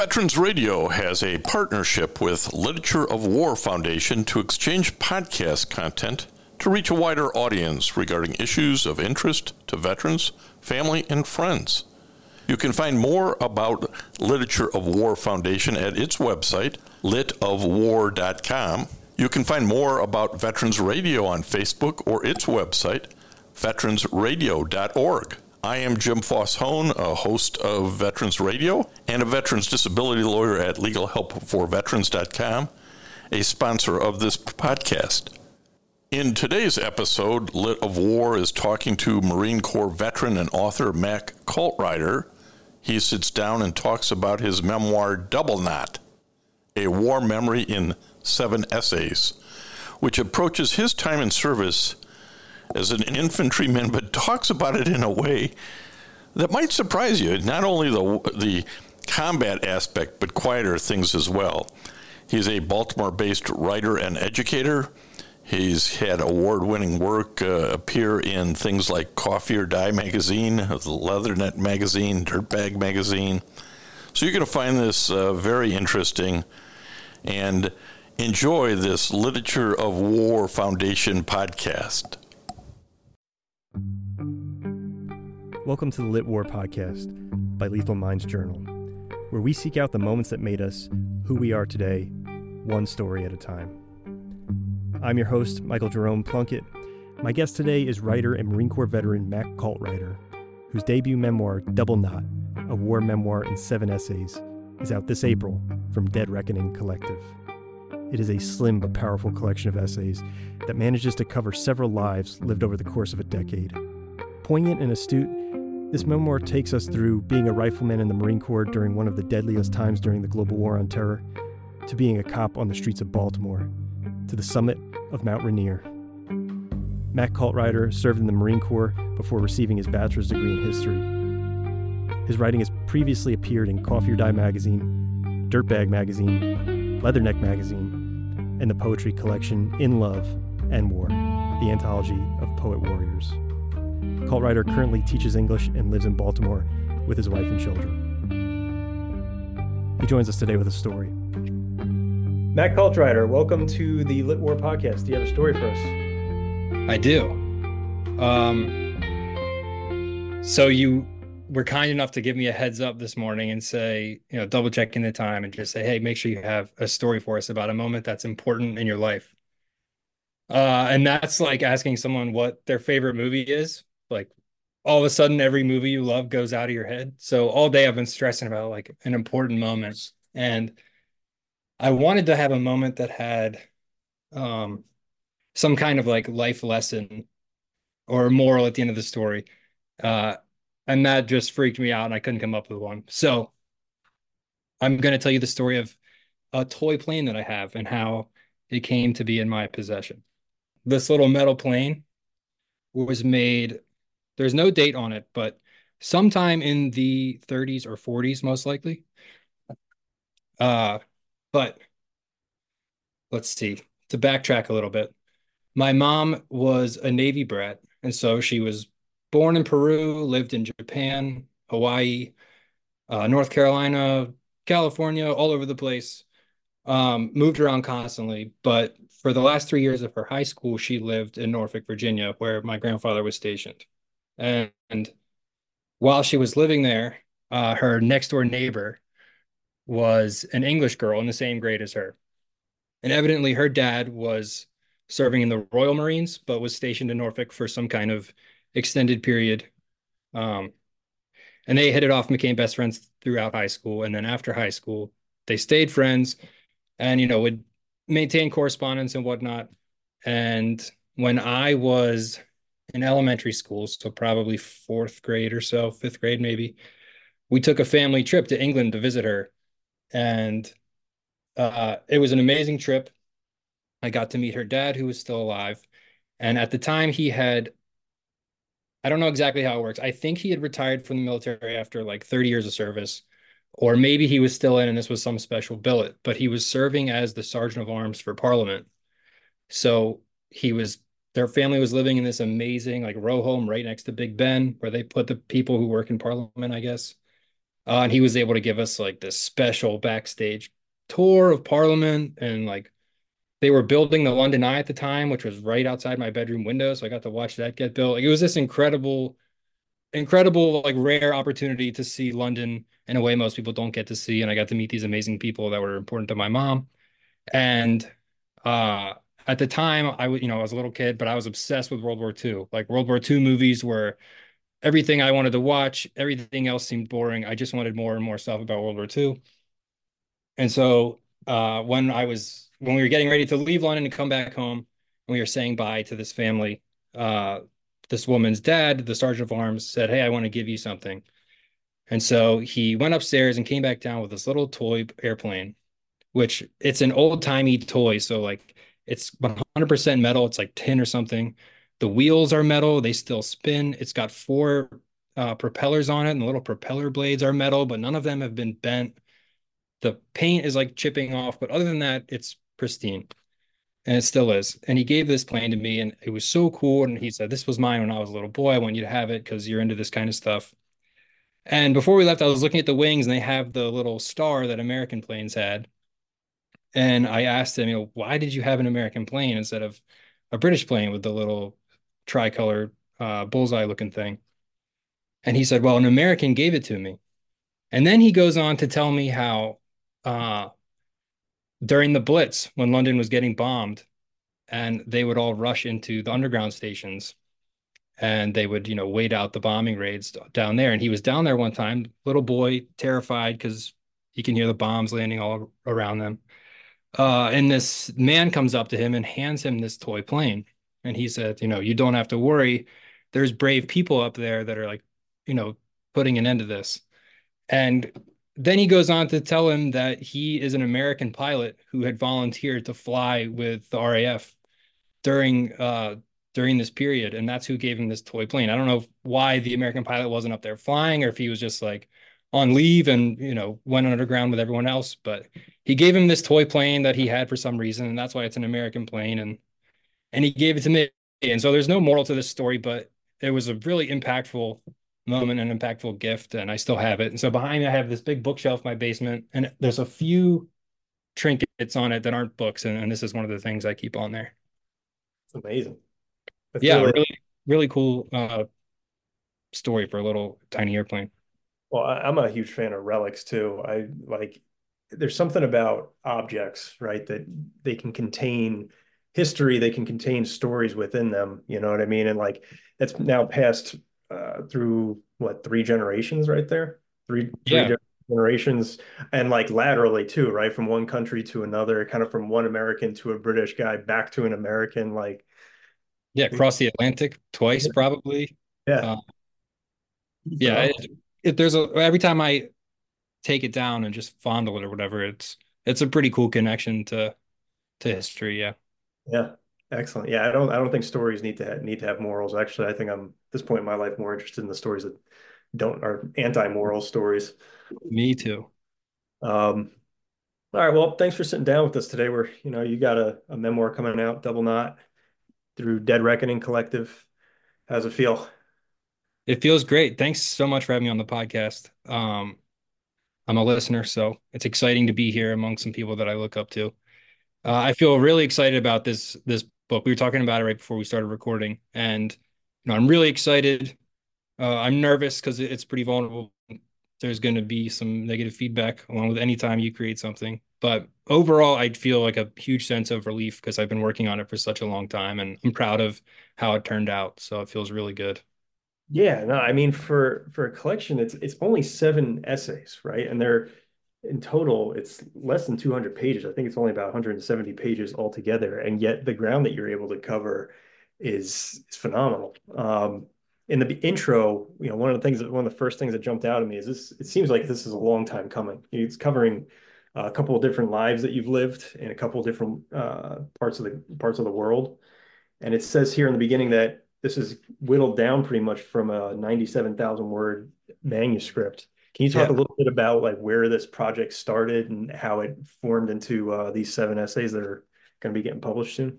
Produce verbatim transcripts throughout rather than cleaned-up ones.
Veterans Radio has a partnership with Literature of War Foundation to exchange podcast content to reach a wider audience regarding issues of interest to veterans, family, and friends. You can find more about Literature of War Foundation at its website, lit of war dot com. You can find more about Veterans Radio on Facebook or its website, veterans radio dot org. I am Jim Foss-Hone, a host of Veterans Radio and a veterans disability lawyer at legal help for veterans dot com, a sponsor of this podcast. In today's episode, Lit of War is talking to Marine Corps veteran and author Mac Coltrider. He sits down and talks about his memoir, Double Knot, a war memory in seven essays, which approaches his time in service as an infantryman, but talks about it in a way that might surprise you. Not only the the combat aspect, but quieter things as well. He's a Baltimore-based writer and educator. He's had award-winning work uh, appear in things like Coffee or Die magazine, the Leatherneck magazine, Dirtbag magazine. So you're going to find this uh, very interesting and enjoy this Literature of War Foundation podcast. Welcome to the Lit War Podcast by Lethal Minds Journal, where we seek out the moments that made us who we are today, one story at a time. I'm your host, Michael Jerome Plunkett. My guest today is writer and Marine Corps veteran Mac Coltrider, whose debut memoir, Double Knot, a war memoir in seven essays, is out this April from Dead Reckoning Collective. It is a slim but powerful collection of essays that manages to cover several lives lived over the course of a decade. Poignant and astute, this memoir takes us through being a rifleman in the Marine Corps during one of the deadliest times during the global war on terror, to being a cop on the streets of Baltimore, to the summit of Mount Rainier. Mac Coltrider served in the Marine Corps before receiving his bachelor's degree in history. His writing has previously appeared in Coffee or Die magazine, Dirtbag magazine, Leatherneck magazine, and the poetry collection In Love and War, the anthology of poet warriors. Coltrider currently teaches English and lives in Baltimore with his wife and children. He joins us today with a story. Mac Coltrider, welcome to the Lit War Podcast. Do you have a story for us? I do. Um, so you were kind enough to give me a heads up this morning and say, you know, double checking the time and just say, hey, make sure you have a story for us about a moment that's important in your life. Uh, and that's like asking someone what their favorite movie is. Like all of a sudden, every movie you love goes out of your head. So all day I've been stressing about like an important moment. And I wanted to have a moment that had um, some kind of like life lesson or moral at the end of the story. Uh, and that just freaked me out and I couldn't come up with one. So I'm going to tell you the story of a toy plane that I have and how it came to be in my possession. This little metal plane was made, there's no date on it, but sometime in the thirties or forties, most likely. Uh, but let's see, to backtrack a little bit. My mom was a Navy brat, and so she was born in Peru, lived in Japan, Hawaii, uh, North Carolina, California, all over the place. Um, moved around constantly, but for the last three years of her high school, she lived in Norfolk, Virginia, where my grandfather was stationed. And, and while she was living there, uh, her next door neighbor was an English girl in the same grade as her. And evidently her dad was serving in the Royal Marines, but was stationed in Norfolk for some kind of extended period. Um, and they hit it off, became best friends throughout high school. And then after high school, they stayed friends and, you know, would maintain correspondence and whatnot. And when I was in elementary school, so probably fourth grade or so, fifth grade maybe, we took a family trip to England to visit her. And uh, it was an amazing trip. I got to meet her dad, who was still alive. And at the time he had, I don't know exactly how it works. I think he had retired from the military after like thirty years of service, or maybe he was still in and this was some special billet, but he was serving as the Sergeant of Arms for Parliament. So he was, their family was living in this amazing like row home right next to Big Ben, where they put the people who work in Parliament, I guess. Uh, and he was able to give us like this special backstage tour of Parliament, and like they were building the London Eye at the time, which was right outside my bedroom window. So I got to watch that get built. Like, it was this incredible, incredible, like rare opportunity to see London in a way most people don't get to see. And I got to meet these amazing people that were important to my mom. And uh, at the time, I was, you know, I was a little kid, but I was obsessed with World War Two. Like World War Two movies were everything I wanted to watch. Everything else seemed boring. I just wanted more and more stuff about World War Two. And so uh, when I was when we were getting ready to leave London and come back home, and we were saying bye to this family, uh, this woman's dad, the sergeant of arms, said, "Hey, I want to give you something." And so he went upstairs and came back down with this little toy airplane, which it's an old-timey toy. So like it's one hundred percent metal. It's like tin or something. The wheels are metal. They still spin. It's got four uh, propellers on it, and the little propeller blades are metal, but none of them have been bent. The paint is like chipping off, but other than that, it's pristine. And it still is. And he gave this plane to me, and it was so cool. And he said, "This was mine when I was a little boy. I want you to have it because you're into this kind of stuff." And before we left, I was looking at the wings, and they have the little star that American planes had. And I asked him, you know, why did you have an American plane instead of a British plane with the little tricolor uh, bullseye looking thing? And he said, well, an American gave it to me. And then he goes on to tell me how uh, during the Blitz, when London was getting bombed, and they would all rush into the underground stations, and they would, you know, wait out the bombing raids down there. And he was down there one time, little boy, terrified because he can hear the bombs landing all around them. Uh, and this man comes up to him and hands him this toy plane. And he said, you know, you don't have to worry. There's brave people up there that are like, you know, putting an end to this. And then he goes on to tell him that he is an American pilot who had volunteered to fly with the R A F during uh during this period, and that's who gave him this toy plane. I don't know why the American pilot wasn't up there flying, or if he was just like on leave and, you know, went underground with everyone else, but he gave him this toy plane that he had for some reason, and that's why it's an American plane, and and he gave it to me. And so there's no moral to this story, but it was a really impactful moment, an impactful gift, and I still have it. And so behind me I have this big bookshelf in my basement, and there's a few trinkets on it that aren't books, and, and this is one of the things I keep on there. It's amazing. That's Yeah, really really, really cool uh, story for a little tiny airplane. well. I- I'm a huge fan of relics too. I like there's something about objects, right, that they can contain history, they can contain stories within them. You know what I mean? And like that's now passed uh, through what three generations, right there, three three Yeah, different generations, and like laterally too, right, from one country to another, kind of from one American to a British guy back to an American, like yeah, across the Atlantic twice probably. yeah, Uh, yeah, phenomenal. it, it, there's a every time I take it down and just fondle it or whatever, it's it's a pretty cool connection to to history. Yeah, Yeah, excellent. Yeah, I don't I don't think stories need to ha need to have morals. Actually, I think I'm at this point in my life more interested in the stories that don't are anti-moral stories. me too. Um, all right, well, thanks for sitting down with us today. We're, you know, you got a, a memoir coming out, Double Knot, through Dead Reckoning Collective. How's it feel? It feels great. Thanks so much for having me on the podcast. Um, I'm a listener, so it's exciting to be here among some people that I look up to. Uh, I feel really excited about this this book. We were talking about it right before we started recording, and you know, I'm really excited. Uh, I'm nervous because it's pretty vulnerable. There's going to be some negative feedback along with any time you create something. But overall, I feel like a huge sense of relief because I've been working on it for such a long time, and I'm proud of how it turned out. So it feels really good. Yeah, no, I mean for for a collection, it's it's only seven essays, right? And they're in total, it's less than two hundred pages. I think it's only about one hundred seventy pages altogether, and yet the ground that you're able to cover is is phenomenal. Um, in the intro, you know, one of the things that one of the first things that jumped out at me is this. It seems like this is a long time coming. It's covering a couple of different lives that you've lived in a couple of different uh, parts of the parts of the world. And it says here in the beginning that this is whittled down pretty much from a ninety-seven thousand word manuscript. Can you talk Yeah. a little bit about like where this project started and how it formed into uh, these seven essays that are going to be getting published soon?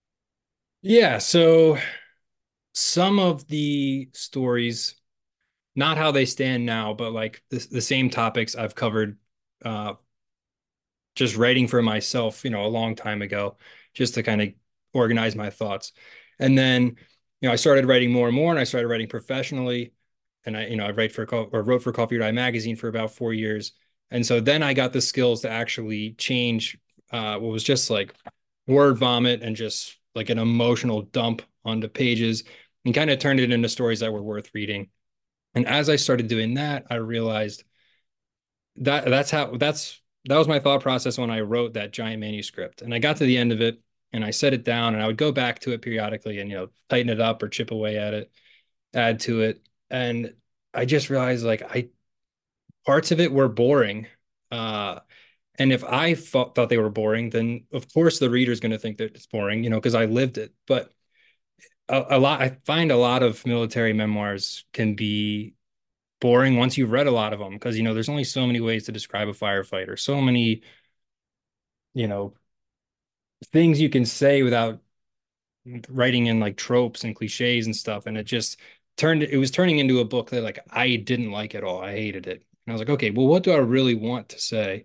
Yeah. So some of the stories not how they stand now, but like the, the same topics I've covered uh, just writing for myself, you know, a long time ago, just to kind of organize my thoughts. And then, you know, I started writing more and more, and I started writing professionally. And I, you know, I write for or wrote for Coffee or Die magazine for about four years. And so then I got the skills to actually change uh, what was just like word vomit and just like an emotional dump onto pages, and kind of turned it into stories that were worth reading. And as I started doing that, I realized that that's how that's that was my thought process when I wrote that giant manuscript. And I got to the end of it and I set it down, and I would go back to it periodically and, you know, tighten it up or chip away at it, add to it. And I just realized like I parts of it were boring. Uh, and if I thought, thought they were boring, then of course the reader's going to think that it's boring, you know, because I lived it. But a, a lot, I find a lot of military memoirs can be boring once you've read a lot of them, because, you know, there's only so many ways to describe a firefighter, so many, you know, things you can say without writing in like tropes and cliches and stuff. And it just turned, it was turning into a book that like I didn't like at all. I hated it. And I was like, okay, well, what do I really want to say?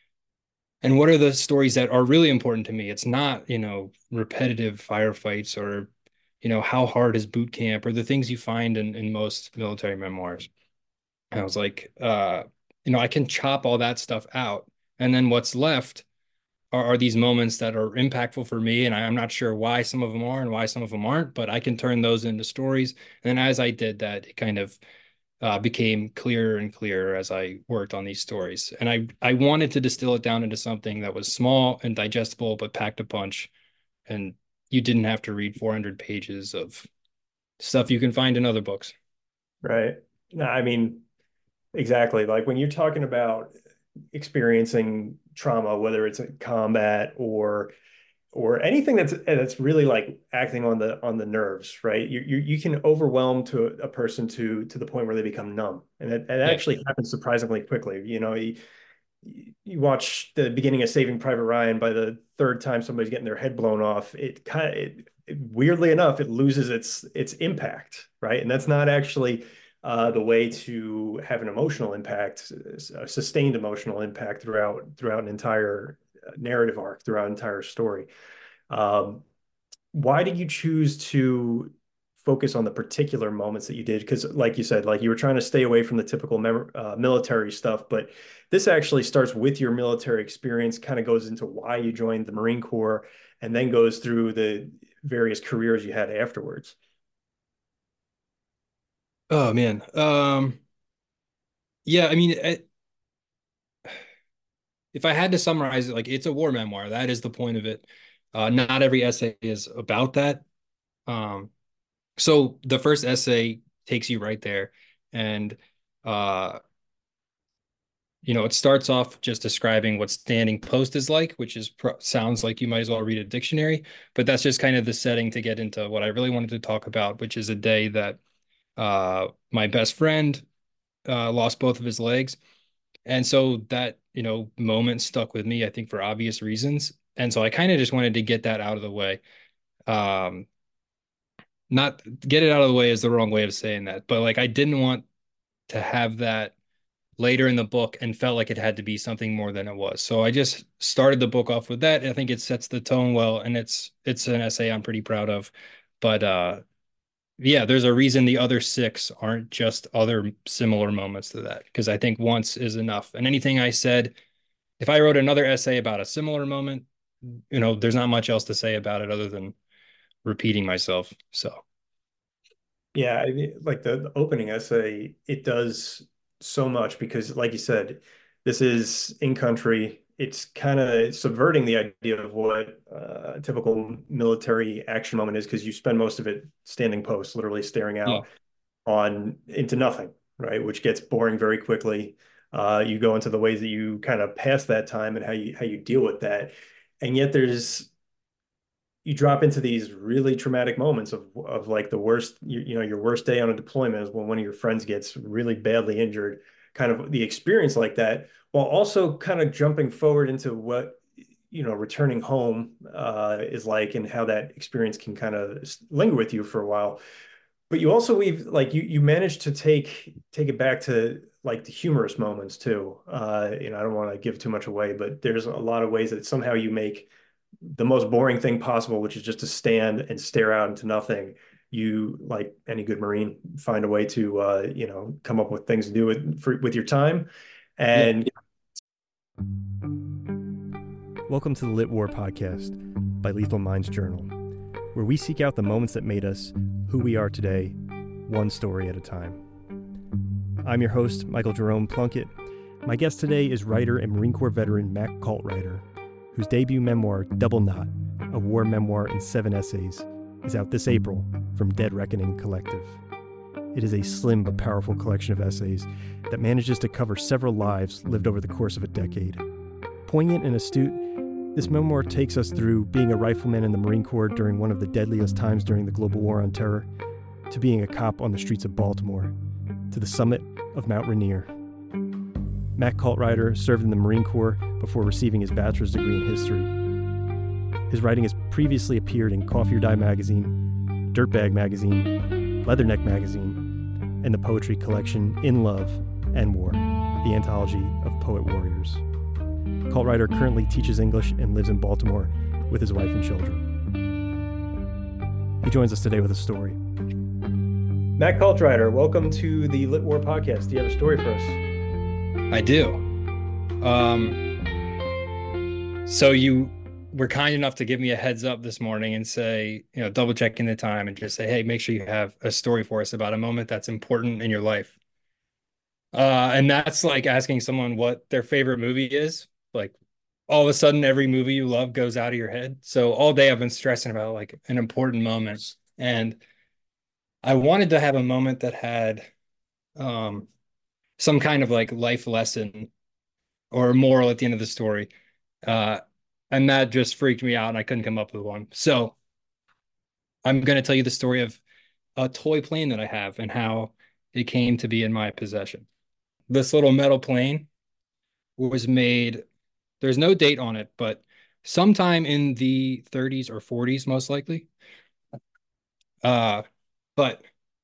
And what are the stories that are really important to me? It's not, you know, repetitive firefights or, you know, how hard is boot camp or the things you find in, in most military memoirs. And I was like, uh, you know, I can chop all that stuff out. And then what's left are, are these moments that are impactful for me. And I, I'm not sure why some of them are and why some of them aren't, but I can turn those into stories. And as I did that, it kind of uh, became clearer and clearer as I worked on these stories. And I, I wanted to distill it down into something that was small and digestible, but packed a punch. And you didn't have to read four hundred pages of stuff you can find in other books. Right. No, I mean, exactly. Like when you're talking about experiencing trauma, whether it's a combat or or anything that's that's really like acting on the on the nerves, right? You you, you can overwhelm to a person to to the point where they become numb, and it, it Yeah. actually happens surprisingly quickly. You know, you, you watch the beginning of Saving Private Ryan. By the third time somebody's getting their head blown off, it kind of it, it, weirdly enough, it loses its its impact, right? And that's not actually uh, the way to have an emotional impact, a sustained emotional impact throughout throughout an entire narrative arc, throughout an entire story. Um, why did you choose to focus on the particular moments that you did? Because, like you said, like you were trying to stay away from the typical mem- uh, military stuff, but this actually starts with your military experience, kind of goes into why you joined the Marine Corps, and then goes through the various careers you had afterwards. Oh man. Um, yeah, I mean, it, if I had to summarize it, like it's a war memoir. That is the point of it. Uh, not every essay is about that. Um, so the first essay takes you right there, and uh, you know, it starts off just describing what standing post is like, which is pro sounds like you might as well read a dictionary, but that's just kind of the setting to get into what I really wanted to talk about, which is a day that uh, my best friend uh, lost both of his legs. And so that, you know, moment stuck with me, I think, for obvious reasons. And so I kind of just wanted to get that out of the way. Um, not get it out of the way is the wrong way of saying that, but like I didn't want to have that later in the book and felt like it had to be something more than it was. So I just started the book off with that. I think it sets the tone well, and it's it's an essay I'm pretty proud of. But uh yeah, there's a reason the other six aren't just other similar moments to that, because I think once is enough. And anything I said, if I wrote another essay about a similar moment, you know, there's not much else to say about it other than repeating myself. So, Yeah, I mean, like the, the opening essay, it does so much because, like you said, this is in country. It's kind of subverting the idea of what uh, a typical military action moment is, because you spend most of it standing post, literally staring yeah. out on into nothing, right? Which gets boring very quickly. Uh, you go into the ways that you kind of pass that time and how you how you deal with that, and yet there's you drop into these really traumatic moments of of like the worst, you, you know, your worst day on a deployment is when one of your friends gets really badly injured, kind of the experience like that, while also kind of jumping forward into what, you know, returning home uh, is like, and how that experience can kind of linger with you for a while. but you also we've like you you managed to take take it back to like the humorous moments too. Uh, you know, I don't want to give too much away, but there's a lot of ways that somehow you make the most boring thing possible, which is just to stand and stare out into nothing. You, like any good Marine, find a way to uh, you know, come up with things to do with for, with your time. Yeah. And Welcome to the Lit War Podcast by Lethal Minds Journal, where we seek out the moments that made us who we are today, one story at a time. I'm your host, Michael Jerome Plunkett. My guest today is writer and Marine Corps veteran Matt Kaltreiter, whose debut memoir, Double Knot, a war memoir in seven essays, is out this April from Dead Reckoning Collective. It is a slim but powerful collection of essays that manages to cover several lives lived over the course of a decade. Poignant and astute, this memoir takes us through being a rifleman in the Marine Corps during one of the deadliest times during the global war on terror, to being a cop on the streets of Baltimore, to the summit of Mount Rainier. Matt Kaltreiter served in the Marine Corps before receiving his bachelor's degree in history. His writing has previously appeared in Coffee or Die magazine, Dirtbag magazine, Leatherneck magazine, and the poetry collection In Love and War, the anthology of poet warriors. Kaltreiter currently teaches English and lives in Baltimore with his wife and children. He joins us today with a story. Matt Kaltreiter, welcome to the Lit War Podcast. Do you have a story for us? I do. Um, so you were kind enough to give me a heads up this morning and say, you know, double checking the time and just say, hey, make sure you have a story for us about a moment that's important in your life. Uh, and that's like asking someone what their favorite movie is. Like all of a sudden, every movie you love goes out of your head. So all day I've been stressing about like an important moment. And I wanted to have a moment that had um, some kind of like life lesson or moral at the end of the story. Uh, and that just freaked me out and I couldn't come up with one. So I'm going to tell you the story of a toy plane that I have and how it came to be in my possession. This little metal plane was made, there's no date on it, but sometime in the thirties or forties, most likely. Uh, but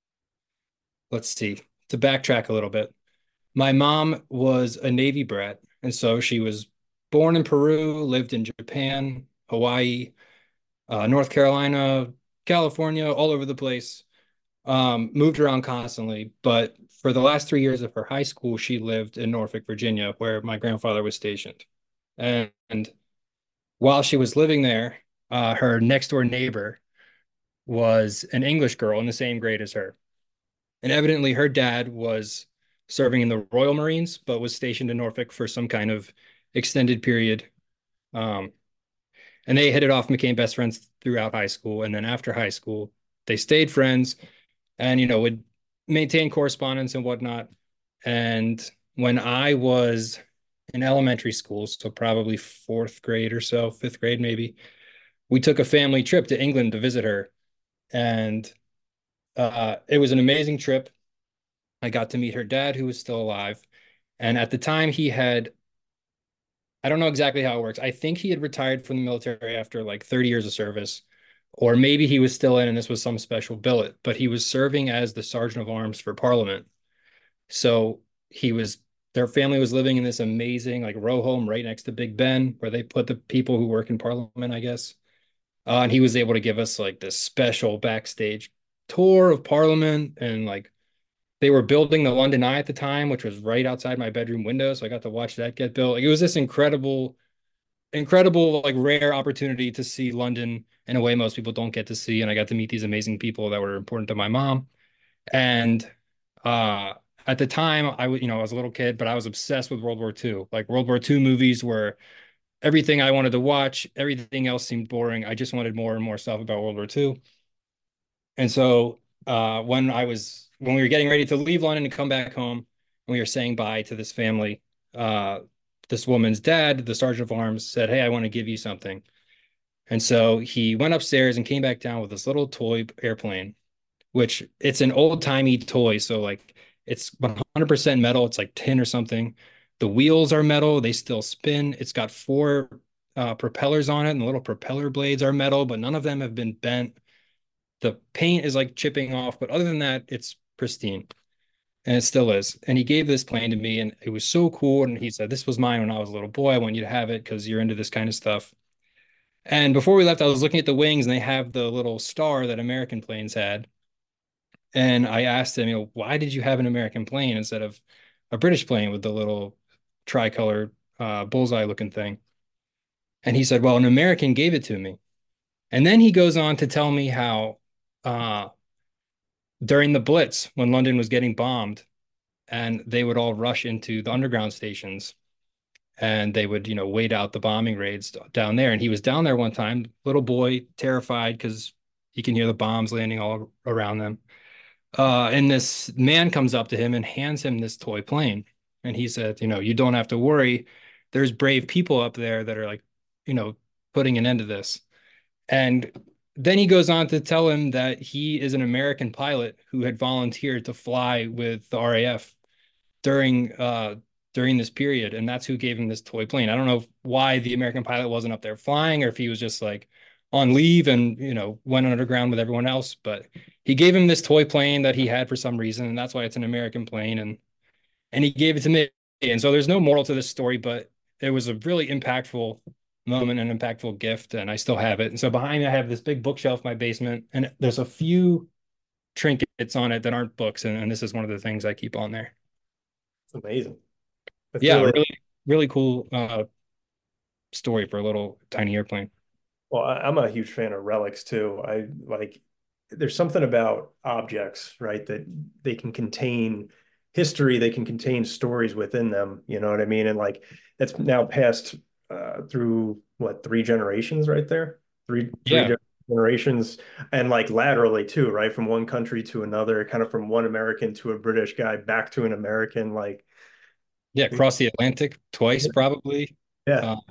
let's see, to backtrack a little bit. My mom was a Navy brat, and so she was born in Peru, lived in Japan, Hawaii, uh, North Carolina, California, all over the place. Um, moved around constantly, but for the last three years of her high school, she lived in Norfolk, Virginia, where my grandfather was stationed. And, and while she was living there, uh, her next door neighbor was an English girl in the same grade as her. And evidently her dad was serving in the Royal Marines, but was stationed in Norfolk for some kind of extended period. Um, and they hit it off and became best friends throughout high school. And then after high school, they stayed friends and, you know, would maintain correspondence and whatnot. And when I was in elementary school, so probably fourth grade or so, fifth grade maybe, we took a family trip to England to visit her. And uh, it was an amazing trip. I got to meet her dad, who was still alive. And at the time he had, I don't know exactly how it works. I think he had retired from the military after like thirty years of service, or maybe he was still in and this was some special billet, but he was serving as the Sergeant of Arms for Parliament. So he was, their family was living in this amazing like row home right next to Big Ben, where they put the people who work in Parliament, I guess. Uh, and he was able to give us like this special backstage tour of Parliament. And like they were building the London Eye at the time, which was right outside my bedroom window. So I got to watch that get built. Like, it was this incredible, incredible, like rare opportunity to see London in a way most people don't get to see. And I got to meet these amazing people that were important to my mom. And uh, at the time, I was, you know, I was a little kid, but I was obsessed with World War Two. Like World War Two movies were everything I wanted to watch. Everything else seemed boring. I just wanted more and more stuff about World War Two. And so uh, when I was, when we were getting ready to leave London and come back home, and we were saying bye to this family, uh, this woman's dad, the Sergeant of Arms, said, hey, I want to give you something. And so he went upstairs and came back down with this little toy airplane, which it's an old timey toy. So like it's one hundred percent metal. It's like tin or something. The wheels are metal. They still spin. It's got four uh, propellers on it, and the little propeller blades are metal, but none of them have been bent. the paint is like chipping off, but other than that, it's pristine. And it still is. And he gave this plane to me, and it was so cool. And he said, "This was mine when I was a little boy. I want you to have it because you're into this kind of stuff." And before we left, I was looking at the wings, and they have the little star that American planes had. And I asked him, you know, why did you have an American plane instead of a British plane with the little tricolor uh, bullseye looking thing? And he said, well, an American gave it to me. And then he goes on to tell me how uh, during the Blitz, when London was getting bombed, and they would all rush into the underground stations and they would, you know, wait out the bombing raids down there. And he was down there one time, little boy, terrified because he can hear the bombs landing all around them. Uh, and this man comes up to him and hands him this toy plane. And he said, you know, you don't have to worry. There's brave people up there that are like, you know, putting an end to this. And then he goes on to tell him that he is an American pilot who had volunteered to fly with the R A F during uh during this period, and that's who gave him this toy plane. I don't know why the American pilot wasn't up there flying, or if he was just like on leave and, you know, went underground with everyone else, but he gave him this toy plane that he had for some reason, and that's why it's an American plane, and and he gave it to me. And so there's no moral to this story, but it was a really impactful moment, an impactful gift, and I still have it. And so behind me I have this big bookshelf in my basement, and there's a few trinkets on it that aren't books, and, and this is one of the things I keep on there. It's amazing. That's Yeah, really, really, really cool uh, story for a little tiny airplane. well, I, I'm a huge fan of relics too. I like, there's something about objects, right? That they can contain history, they can contain stories within them. You know what I mean? And like, that's now passed uh, through what, three generations right there? Three, three Yeah, generations, and like laterally too, right? From one country to another, kind of from one American to a British guy back to an American, like, yeah, across the Atlantic twice probably. yeah, Uh,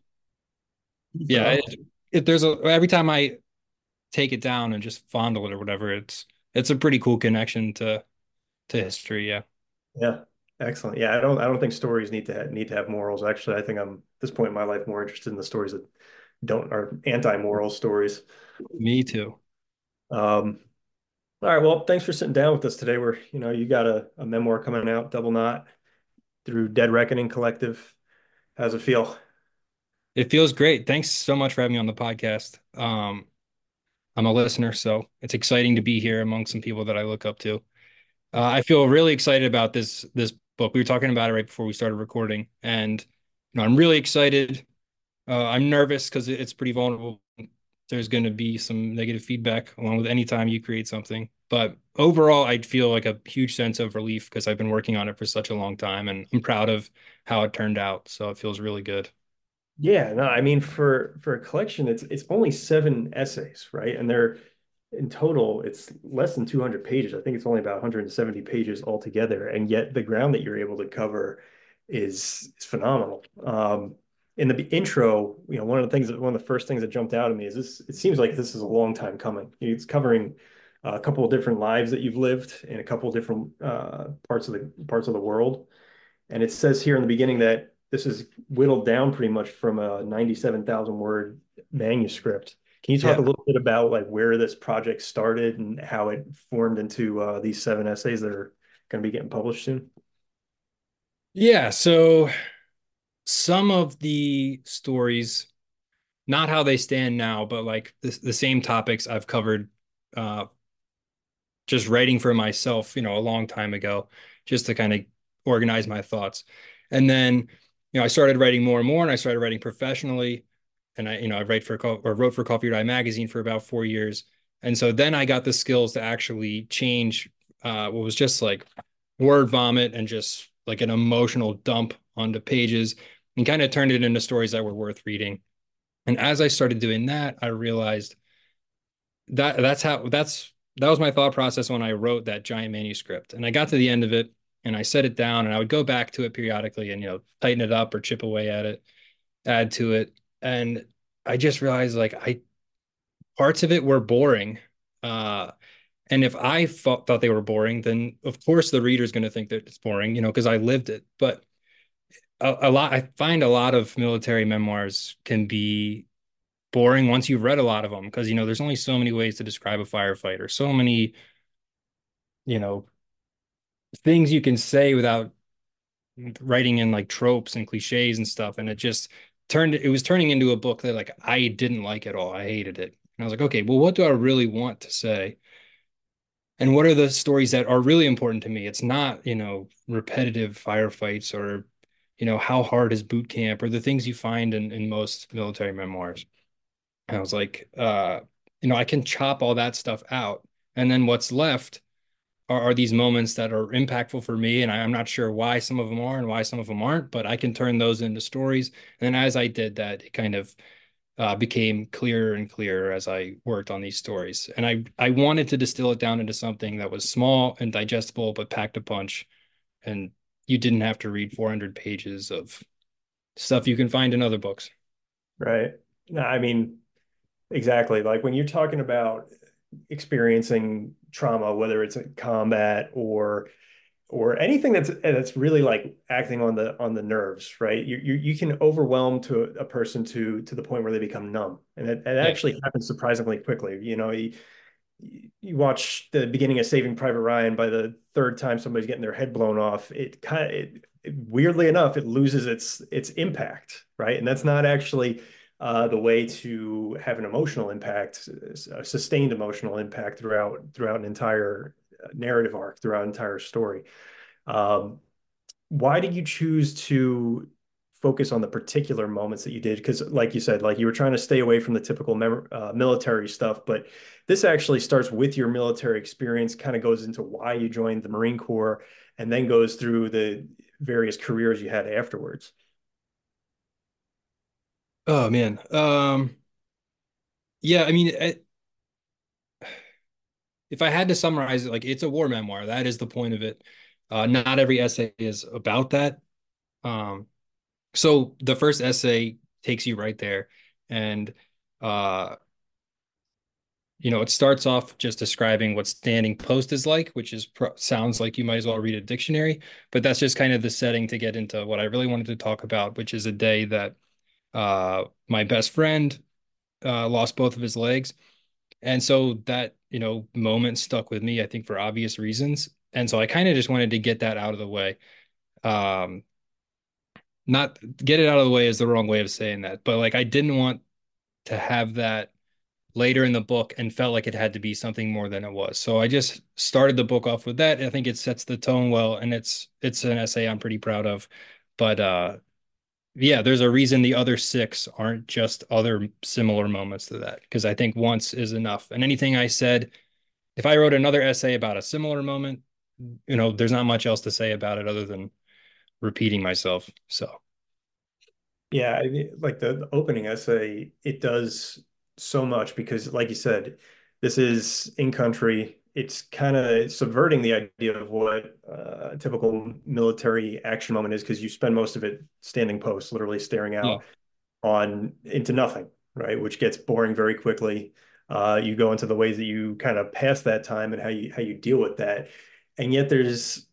yeah, phenomenal. it, it, there's a every time I take it down and just fondle it or whatever, it's it's a pretty cool connection to to history. Yeah. Yeah, excellent. Yeah, I don't I don't think stories need to have, need to have morals. Actually, I think I'm at this point in my life more interested in the stories that don't are anti-moral stories. Me too. Um, all right, well, thanks for sitting down with us today. We're, you know, you got a, a memoir coming out, Double Knot, through Dead Reckoning Collective. How's it feel? It feels great. Thanks so much for having me on the podcast. Um, I'm a listener, so it's exciting to be here among some people that I look up to. Uh, I feel really excited about this this book. We were talking about it right before we started recording, and you know, I'm really excited. Uh, I'm nervous because it's pretty vulnerable. There's going to be some negative feedback along with any time you create something. But overall, I feel like a huge sense of relief because I've been working on it for such a long time, and I'm proud of how it turned out. So it feels really good. Yeah, no, I mean for for a collection, it's it's only seven essays, right? And they're in total, it's less than two hundred pages. I think it's only about one hundred seventy pages altogether, and yet the ground that you're able to cover is is phenomenal. Um, in the intro, you know, one of the things that one of the first things that jumped out at me is this. It seems like this is a long time coming. It's covering a couple of different lives that you've lived in a couple of different uh, parts of the parts of the world. And it says here in the beginning that this is whittled down pretty much from a ninety-seven thousand word manuscript. Can you talk a Yeah. little bit about like where this project started and how it formed into uh, these seven essays that are going to be getting published soon? Yeah. So some of the stories, not how they stand now, but like the, the same topics I've covered uh, just writing for myself, you know, a long time ago, just to kind of organize my thoughts. And then, you know, I started writing more and more, and I started writing professionally. And I, you know, I write for or wrote for Coffee or Die magazine for about four years. And so then I got the skills to actually change uh, what was just like word vomit and just like an emotional dump onto pages, and kind of turned it into stories that were worth reading. And as I started doing that, I realized that that's how that's that was my thought process when I wrote that giant manuscript. And I got to the end of it and I set it down, and I would go back to it periodically and, you know, tighten it up or chip away at it, add to it. And I just realized like I parts of it were boring. Uh, and if I thought, thought they were boring, then of course the reader's going to think that it's boring, you know, because I lived it. But a, a lot, I find a lot of military memoirs can be boring once you've read a lot of them, because, you know, there's only so many ways to describe a firefighter, so many, you know, things you can say without writing in like tropes and cliches and stuff. And it just turned, it was turning into a book that like I didn't like at all. I hated it. And I was like, okay, well, what do I really want to say? And what are the stories that are really important to me? It's not, you know, repetitive firefights or, you know, how hard is boot camp or the things you find in, in most military memoirs. And I was like, uh, you know, I can chop all that stuff out. And then what's left are, are these moments that are impactful for me. And I, I'm not sure why some of them are and why some of them aren't, but I can turn those into stories. And then as I did that, it kind of uh, became clearer and clearer as I worked on these stories. And I, I wanted to distill it down into something that was small and digestible, but packed a punch. And you didn't have to read four hundred pages of stuff you can find in other books. Right. No, I mean, exactly. Like when you're talking about experiencing trauma, whether it's combat or or anything that's that's really like acting on the on the nerves, right? You you, you can overwhelm to a person to to the point where they become numb, and it, it Yeah. actually happens surprisingly quickly. You know, you, you watch the beginning of Saving Private Ryan. By the third time somebody's getting their head blown off, it kind of it, it, weirdly enough, it loses its its impact, right? And that's not actually uh, the way to have an emotional impact, a sustained emotional impact throughout throughout an entire narrative arc, throughout an entire story. Um, why did you choose to focus on the particular moments that you did? Because, like you said, like you were trying to stay away from the typical mem- uh, military stuff, but this actually starts with your military experience, kind of goes into why you joined the Marine Corps, and then goes through the various careers you had afterwards. Oh man. Um, yeah, I mean, it, if I had to summarize it, like it's a war memoir. That is the point of it. Uh, not every essay is about that. Um, so the first essay takes you right there, and uh, you know, it starts off just describing what standing post is like, which is pro sounds like you might as well read a dictionary, but that's just kind of the setting to get into what I really wanted to talk about, which is a day that uh, my best friend uh, lost both of his legs. And so that, you know, moment stuck with me, I think, for obvious reasons. And so I kind of just wanted to get that out of the way. Um, not get it out of the way is the wrong way of saying that, but like I didn't want to have that later in the book and felt like it had to be something more than it was. So I just started the book off with that. I think it sets the tone well, and it's it's an essay I'm pretty proud of. But uh yeah, there's a reason the other six aren't just other similar moments to that, because I think once is enough. And anything I said, if I wrote another essay about a similar moment, you know, there's not much else to say about it other than repeating myself. So, Yeah, I mean, like the, the opening essay, it does so much because, like you said, this is in country. It's kind of subverting the idea of what uh, a typical military action moment is because you spend most of it standing post, literally staring yeah. out on into nothing, right? Which gets boring very quickly. Uh, you go into the ways that you kind of pass that time and how you how you deal with that, and yet there's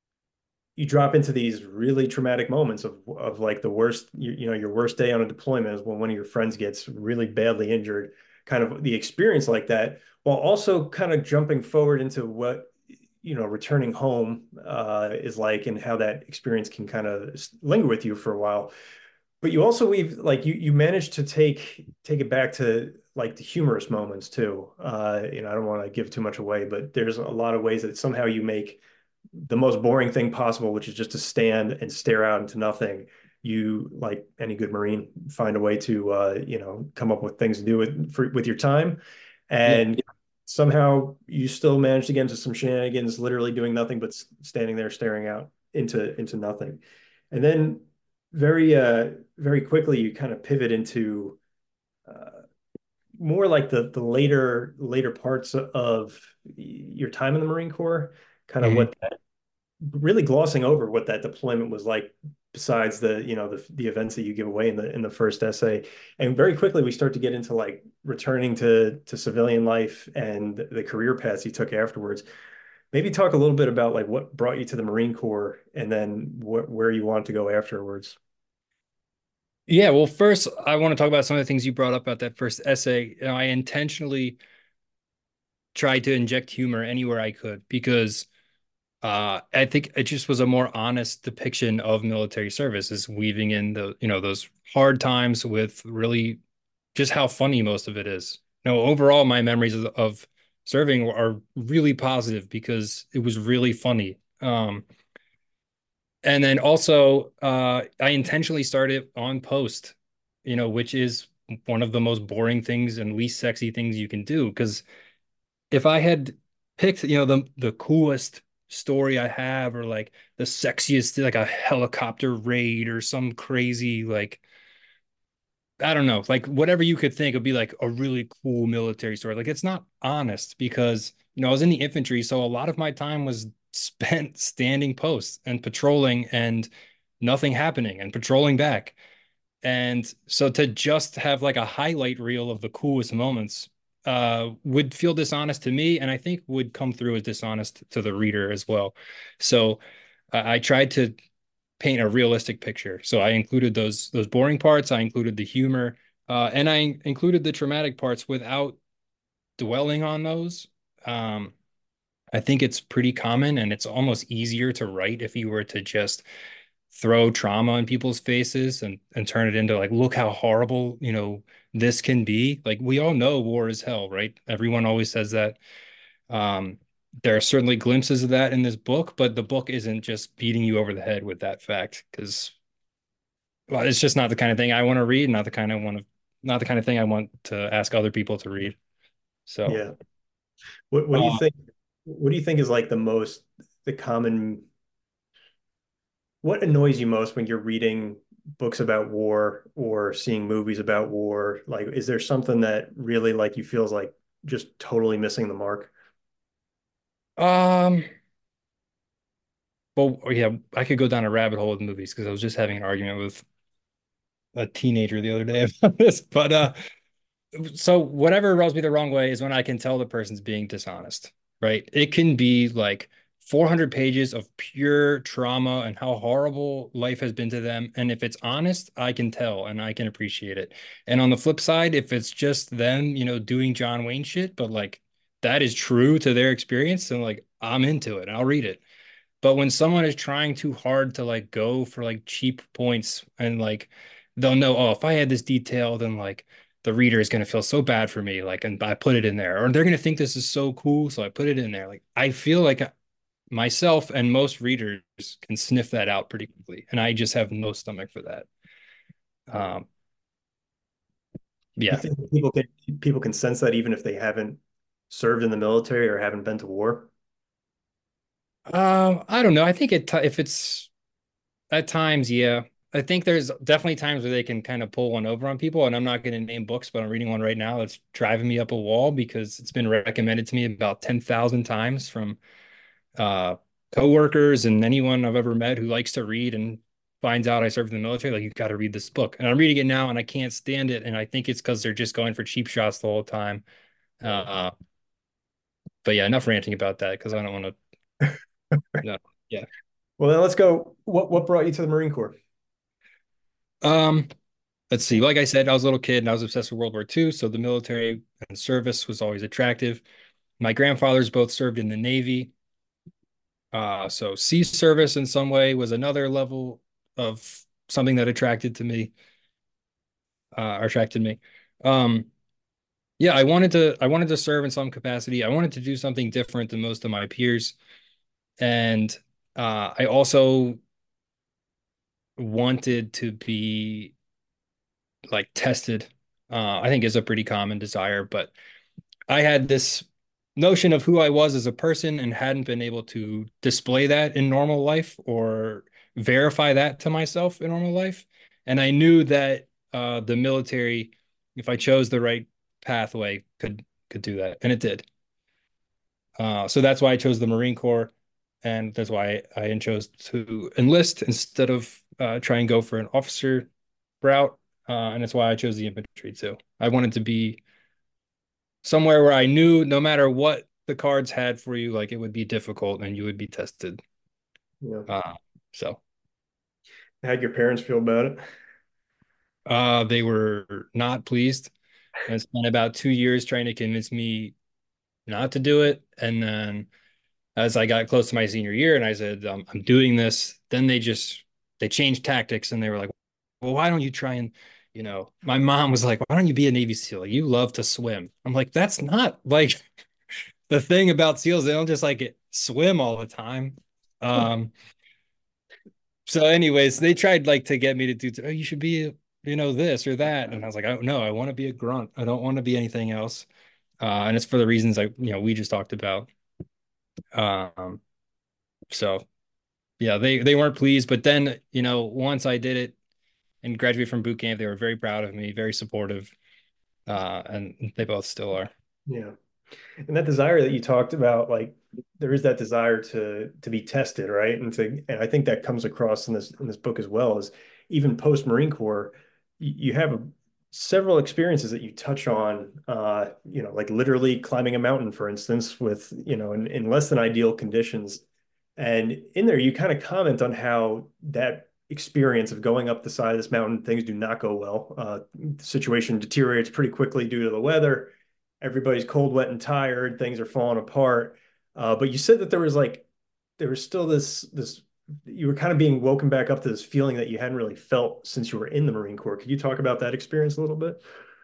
you drop into these really traumatic moments of of like the worst, you, you know, your worst day on a deployment is when one of your friends gets really badly injured, kind of the experience like that, while also kind of jumping forward into what, you know, returning home uh, is like and how that experience can kind of linger with you for a while. But you also we've like you you managed to take take it back to like the humorous moments too. Uh, you know, I don't want to give too much away, but there's a lot of ways that somehow you make the most boring thing possible, which is just to stand and stare out into nothing. You, like any good Marine, find a way to uh, you know, come up with things to do with for, with your time, Yeah. and somehow you still manage to get into some shenanigans, literally doing nothing but standing there staring out into into nothing. And then very uh very quickly you kind of pivot into uh, more like the the later later parts of your time in the Marine Corps, kind of Mhm. what that, really glossing over what that deployment was like besides the, you know, the the events that you give away in the in the first essay. And very quickly we start to get into like returning to to civilian life and the career paths you took afterwards. Maybe talk a little bit about like what brought you to the Marine Corps and then wh where you want to go afterwards. Yeah, well, first I want to talk about some of the things you brought up about that first essay. You know, I intentionally tried to inject humor anywhere I could because uh, I think it just was a more honest depiction of military service, is weaving in the, you know, those hard times with really just how funny most of it is. You know, overall, my memories of, of serving are really positive because it was really funny. Um, and then also, uh, I intentionally started on post, you know, which is one of the most boring things and least sexy things you can do. Because if I had picked, you know, the the coolest story I have, or like the sexiest, like a helicopter raid or some crazy, like, I don't know, like whatever you could think would be like a really cool military story. Like it's not honest because, you know, I was in the infantry, so a lot of my time was spent standing posts and patrolling and nothing happening and patrolling back. And so to just have like a highlight reel of the coolest moments uh, would feel dishonest to me, and I think would come through as dishonest to the reader as well. So uh, I tried to paint a realistic picture. So I included those those boring parts, I included the humor, uh, and I included the traumatic parts without dwelling on those. Um, I think it's pretty common, and it's almost easier to write if you were to just throw trauma in people's faces and and turn it into like, look how horrible, you know, this can be. Like we all know war is hell, right? Everyone always says that. Um, there are certainly glimpses of that in this book, but the book isn't just beating you over the head with that fact because, well, it's just not the kind of thing I want to read, not the kind I want to, not the kind of thing I want to ask other people to read. So, Yeah. What what do you uh, think? What do you think is like the most the common what annoys you most when you're reading books about war or seeing movies about war? Like, is there something that really like you feels like just totally missing the mark? um, well, yeah, I could go down a rabbit hole with movies because I was just having an argument with a teenager the other day about this. But uh, so whatever rubs me the wrong way is when I can tell the person's being dishonest, right? It can be like four hundred pages of pure trauma and how horrible life has been to them. And if it's honest, I can tell and I can appreciate it. And on the flip side, if it's just them, you know, doing John Wayne shit, but like that is true to their experience, then like I'm into it. I'll read it. But when someone is trying too hard to like go for like cheap points and like they'll know, oh, if I had this detail, then like the reader is going to feel so bad for me. Like, and I put it in there, or they're going to think this is so cool. So I put it in there. Like, I feel like myself and most readers can sniff that out pretty quickly. And I just have no stomach for that. Um, You yeah. think people can people can sense that even if they haven't served in the military or haven't been to war? Um, I don't know. I think it, if it's at times, yeah. I think there's definitely times where they can kind of pull one over on people, and I'm not going to name books, but I'm reading one right now that's driving me up a wall because it's been recommended to me about ten thousand times from uh coworkers and anyone I've ever met who likes to read and finds out I served in the military. Like, you've got to read this book. And I'm reading it now and I can't stand it. And I think it's because they're just going for cheap shots the whole time. Uh, but yeah, enough ranting about that because I don't want to. No, yeah. Well, then let's go. What what brought you to the Marine Corps? Um, let's see. Like I said, I was a little kid and I was obsessed with World War Two, so the military and service was always attractive. My grandfathers both served in the Navy. Uh, so sea service in some way was another level of something that attracted to me, uh, attracted me. Um, yeah, I wanted to I wanted to serve in some capacity. I wanted to do something different than most of my peers. And uh, I also wanted to be like tested. Uh, I think is a pretty common desire, but I had this notion of who I was as a person and hadn't been able to display that in normal life or verify that to myself in normal life. And I knew that uh, the military, if I chose the right pathway, could could do that, and it did. Uh, so that's why I chose the Marine Corps, and that's why I chose to enlist instead of uh, try and go for an officer route. Uh, and that's why I chose the infantry too. I wanted to be somewhere where I knew no matter what the cards had for you, like it would be difficult and you would be tested. You know, Uh, so how'd your parents feel about it? Uh, they were not pleased and spent about two years trying to convince me not to do it. And then as I got close to my senior year and I said, um, I'm doing this, then they just they changed tactics and they were like, well, why don't you try and, you know, my mom was like, why don't you be a Navy SEAL? You love to swim. I'm like, that's not like the thing about SEALs. They don't just like swim all the time. Um, so anyways, they tried like to get me to do, oh, you should be, you know, this or that. And I was like, oh no, I want to be a grunt. I don't want to be anything else. Uh, and it's for the reasons I, you know, we just talked about. Um, so yeah, they they weren't pleased, but then, you know, once I did it and graduated from boot camp, they were very proud of me, very supportive, uh, and they both still are. Yeah. And that desire that you talked about, like there is that desire to to be tested, right? And to and I think that comes across in this in this book as well, is even post Marine Corps, you, you have a, several experiences that you touch on, uh, you know, like literally climbing a mountain, for instance, with, you know, in, in less than ideal conditions. And in there, you kind of comment on how that experience of going up the side of this mountain, things do not go well. Uh, the situation deteriorates pretty quickly due to the weather. Everybody's cold, wet, and tired. Things are falling apart. Uh, but you said that there was like there was still this this you were kind of being woken back up to this feeling that you hadn't really felt since you were in the Marine Corps. Could you talk about that experience a little bit?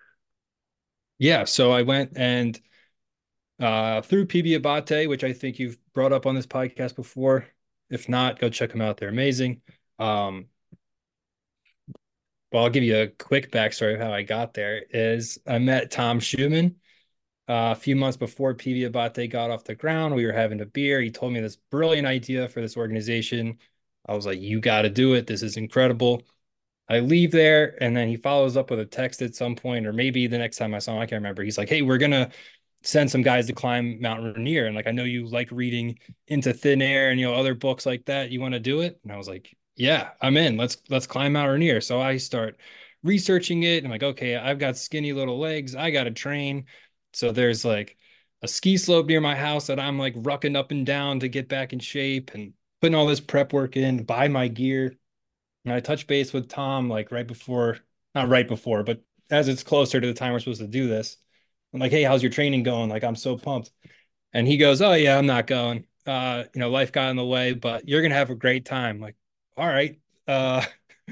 Yeah, so I went and uh, through P B Abate, which I think you've brought up on this podcast before. If not, go check them out. They're amazing. Um, well, I'll give you a quick backstory of how I got there. Is I met Tom Schumann uh, a few months before P B Abate got off the ground. We were having a beer. He told me this brilliant idea for this organization. I was like, you got to do it. This is incredible. I leave there, and then he follows up with a text at some point, or maybe the next time I saw him, I can't remember. He's like, hey, we're gonna send some guys to climb Mount Rainier. And like, I know you like reading Into Thin Air and, you know, other books like that. You want to do it? And I was like, yeah, I'm in. Let's, let's climb Mount Rainier. So I start researching it. And I'm like, okay, I've got skinny little legs. I got to train. So there's like a ski slope near my house that I'm like rucking up and down to get back in shape and putting all this prep work in, buy my gear. And I touch base with Tom like right before, not right before, but as it's closer to the time we're supposed to do this. I'm like, hey, how's your training going? Like, I'm so pumped. And he goes, oh, yeah, I'm not going. Uh, you know, life got in the way, but you're gonna have a great time. Like, all right. Uh,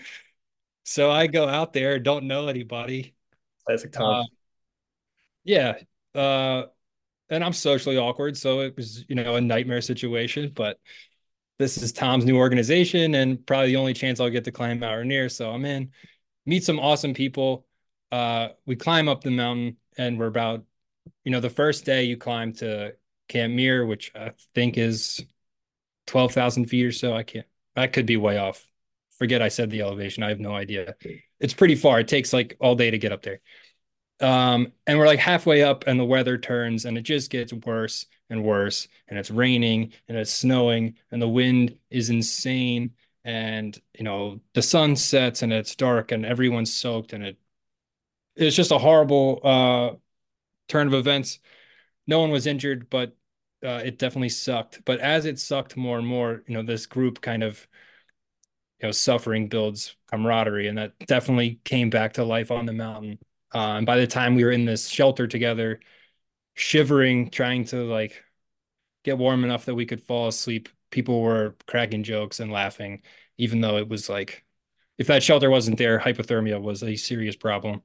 so I go out there, don't know anybody. Classic Tom. Uh, yeah. Uh, and I'm socially awkward, so it was, you know, a nightmare situation, but this is Tom's new organization and probably the only chance I'll get to climb Mount Rainier. So I'm in, meet some awesome people. Uh, we climb up the mountain and we're about, you know, the first day you climb to Camp Muir, which I think is twelve thousand feet or so. I can't, I could be way off. Forget I said the elevation. I have no idea. It's pretty far. It takes like all day to get up there. Um, and we're like halfway up and the weather turns and it just gets worse and worse. And it's raining and it's snowing and the wind is insane. And, you know, the sun sets and it's dark and everyone's soaked and it, it's just a horrible uh, turn of events. No one was injured, but uh, it definitely sucked. But as it sucked more and more, you know, this group kind of, you know, suffering builds camaraderie, and that definitely came back to life on the mountain. Uh, and by the time we were in this shelter together, shivering, trying to like get warm enough that we could fall asleep, people were cracking jokes and laughing, even though it was like, if that shelter wasn't there, hypothermia was a serious problem.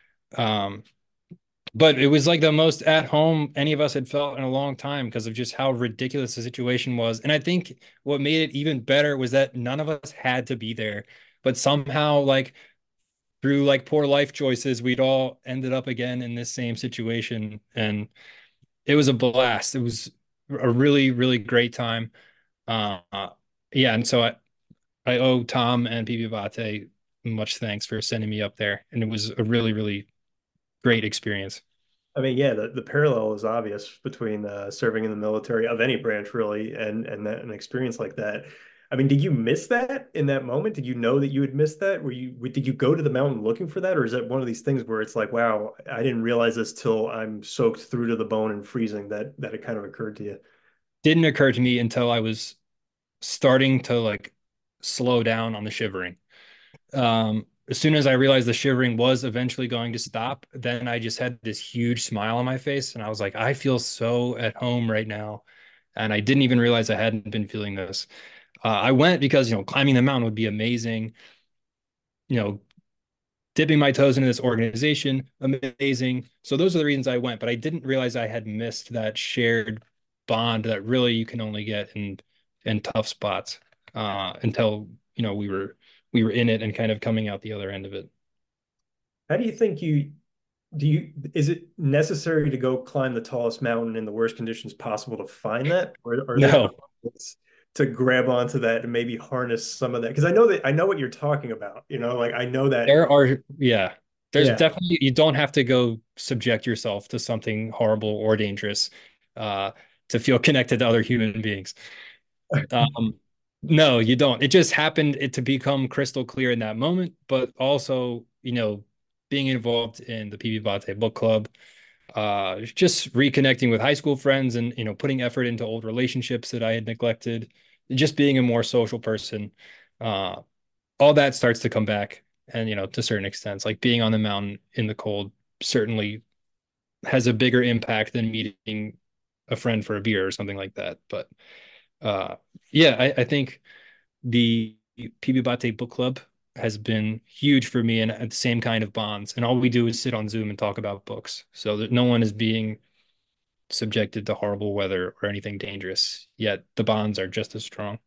Um, but it was like the most at home any of us had felt in a long time because of just how ridiculous the situation was. And I think what made it even better was that none of us had to be there, but somehow, like through like poor life choices, we'd all ended up again in this same situation. And it was a blast. It was a really, really great time. Uh, yeah. And so I, I owe Tom and P B Abate much thanks for sending me up there. And it was a really, really great experience. I mean, yeah, the, the parallel is obvious between uh, serving in the military of any branch, really, and and that an experience like that. I mean, did you miss that in that moment? Did you know that you had missed that? Were you did you go to the mountain looking for that, or is it one of these things where it's like, wow, I didn't realize this till I'm soaked through to the bone and freezing that that it kind of occurred to you? Didn't occur to me until I was starting to like slow down on the shivering. Um, as soon as I realized the shivering was eventually going to stop, then I just had this huge smile on my face. And I was like, I feel so at home right now. And I didn't even realize I hadn't been feeling this. Uh, I went because, you know, climbing the mountain would be amazing. You know, dipping my toes into this organization, amazing. So those are the reasons I went, but I didn't realize I had missed that shared bond that really you can only get in in tough spots uh, until, you know, we were we were in it and kind of coming out the other end of it. How do you think you do you is it necessary to go climb the tallest mountain in the worst conditions possible to find that? Or are there No, ways to grab onto that and maybe harness some of that? Because I know that I know what you're talking about. You know, like I know that, there are, yeah, there's yeah. definitely, you don't have to go subject yourself to something horrible or dangerous uh, to feel connected to other human beings. Um, no, you don't. It just happened it to become crystal clear in that moment, but also, you know, being involved in the P B Bate book club, uh, just reconnecting with high school friends and, you know, putting effort into old relationships that I had neglected, just being a more social person. Uh, all that starts to come back. And, you know, to certain extents, like being on the mountain in the cold certainly has a bigger impact than meeting a friend for a beer or something like that. But uh, yeah, I, I think the P B Bate book club has been huge for me and the same kind of bonds. And all we do is sit on Zoom and talk about books so that no one is being subjected to horrible weather or anything dangerous, yet the bonds are just as strong.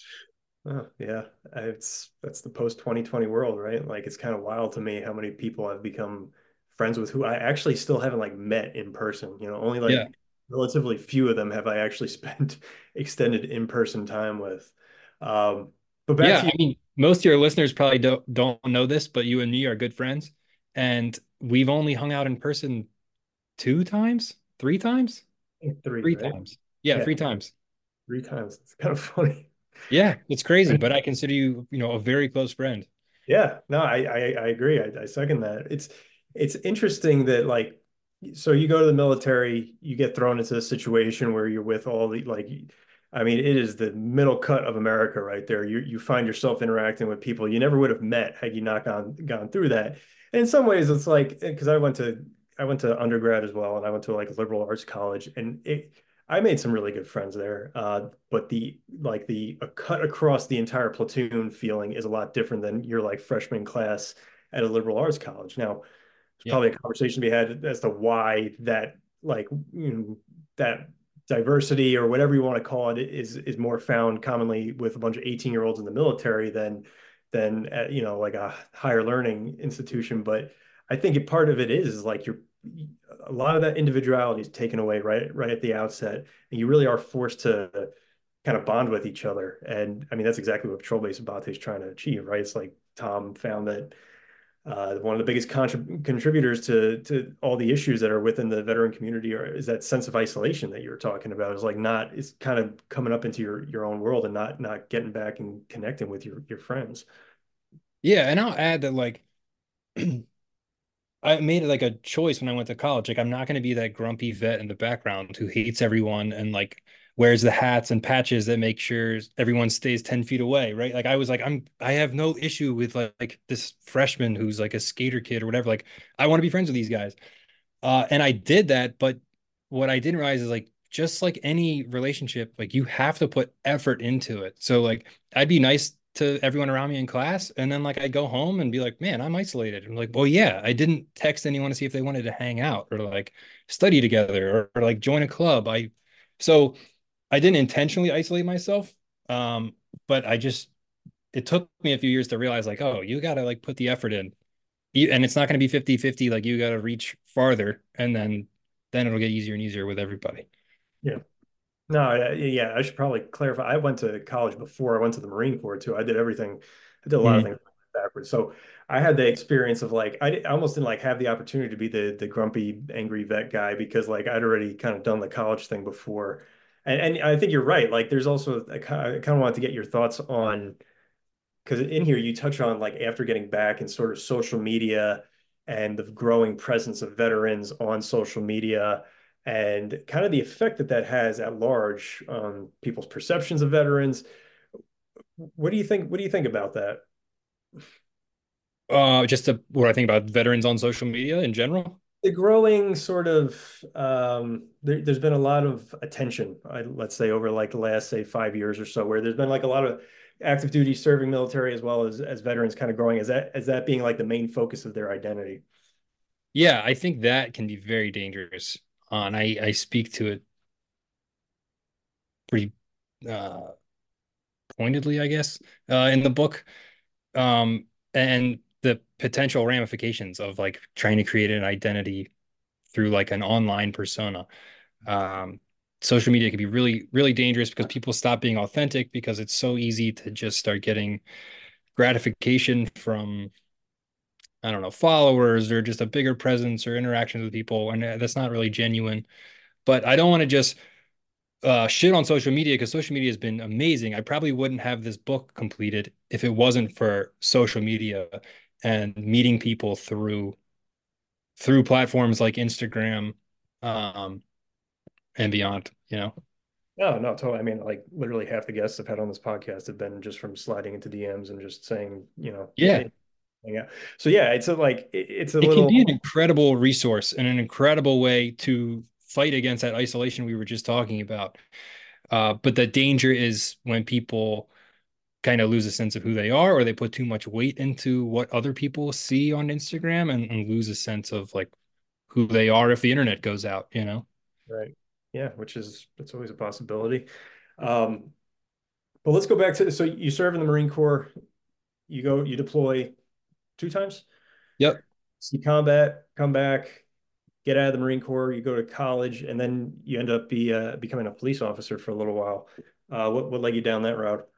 Oh, yeah. It's that's the post twenty twenty world, right? Like it's kind of wild to me how many people I've become friends with who I actually still haven't like met in person. You know, only Yeah. like relatively few of them have I actually spent extended in-person time with. Um, but back Yeah. to you, I mean, most of your listeners probably don't, don't know this, but you and me are good friends. And we've only hung out in person two times, three times, three, three right? times. Yeah, Yeah, three times. three times. It's kind of funny. Yeah, it's crazy, but I consider you, you know, a very close friend. Yeah, no, I I, I agree. I, I second that. It's it's interesting that like so you go to the military, you get thrown into a situation where you're with all the like I mean, it is the middle cut of America right there. You you find yourself interacting with people you never would have met had you not gone gone through that. And in some ways it's like because I went to I went to undergrad as well and I went to like a liberal arts college and it I made some really good friends there. Uh, but the like the a cut across the entire platoon feeling is a lot different than your like freshman class at a liberal arts college. Now, there's Yeah. probably a conversation to be had as to why that like you know, that diversity or whatever you want to call it is is more found commonly with a bunch of eighteen year olds in the military than than at, you know like a higher learning institution. But I think it, part of it is, is like you're a lot of that individuality is taken away right right at the outset, and you really are forced to kind of bond with each other. And I mean that's exactly what Patrol Base Abate is trying to achieve, right? It's like Tom found that uh, one of the biggest contrib contributors to to all the issues that are within the veteran community are, is that sense of isolation that you were talking about. Is like not it's kind of coming up into your your own world and not not getting back and connecting with your your friends. Yeah, and I'll add that like I made it like a choice when I went to college. Like I'm not going to be that grumpy vet in the background who hates everyone and like wears the hats and patches that make sure everyone stays ten feet away, right? Like I was like, I'm I have no issue with like, like this freshman who's like a skater kid or whatever. Like I want to be friends with these guys. Uh, and I did that, but what I didn't realize is like just like any relationship, like you have to put effort into it. So like I'd be nice to everyone around me in class, and then like I go home and be like, man, I'm isolated. I'm like, well, yeah, I didn't text anyone to see if they wanted to hang out or like study together or, or like join a club. I so I didn't intentionally isolate myself. Um, but I just it took me a few years to realize like, oh, you gotta like put the effort in and it's not going to be fifty fifty. Like you got to reach farther and then then it'll get easier and easier with everybody. Yeah. No, I, yeah, I should probably clarify. I went to college before I went to the Marine Corps too. I did everything. I did a lot of Mm. things backwards. So I had the experience of like I, I almost didn't like have the opportunity to be the the grumpy, angry vet guy because like I'd already kind of done the college thing before. And and I think you're right. Like there's also I kind of wanted to get your thoughts on because in here you touch on like after getting back and sort of social media and the growing presence of veterans on social media and kind of the effect that that has at large on people's perceptions of veterans. What do you think? What do you think about that? Uh, just to, what I think about veterans on social media in general. The growing sort of um, there, there's been a lot of attention, I, let's say over like the last say five years or so, where there's been like a lot of active duty serving military as well as as veterans kind of growing as that as that being like the main focus of their identity. Yeah, I think that can be very dangerous. Uh, and I I speak to it pretty uh pointedly, I guess, uh, in the book. Um, and the potential ramifications of like trying to create an identity through like an online persona. Um, social media can be really, really dangerous because people stop being authentic because it's so easy to just start getting gratification from, I don't know, followers or just a bigger presence or interactions with people. And that's not really genuine. But I don't want to just uh, shit on social media because social media has been amazing. I probably wouldn't have this book completed if it wasn't for social media and meeting people through through platforms like Instagram, um, and beyond, you know. No, no, totally. I mean, like literally half the guests I've had on this podcast have been just from sliding into D Ms and just saying, you know, Yeah, hey, hang out. So yeah, it's a, like it- it's a it can be little an incredible resource and an incredible way to fight against that isolation we were just talking about. Uh, but the danger is when people kind of lose a sense of who they are, or they put too much weight into what other people see on Instagram, and, and lose a sense of like who they are if the internet goes out, you know? right. Yeah, which is that's always a possibility. Um, but let's go back to so you serve in the Marine Corps, you go, you deploy two times, Yep. see combat, come back, get out of the Marine Corps, you go to college, and then you end up be uh, becoming a police officer for a little while. Uh, what what led you down that route?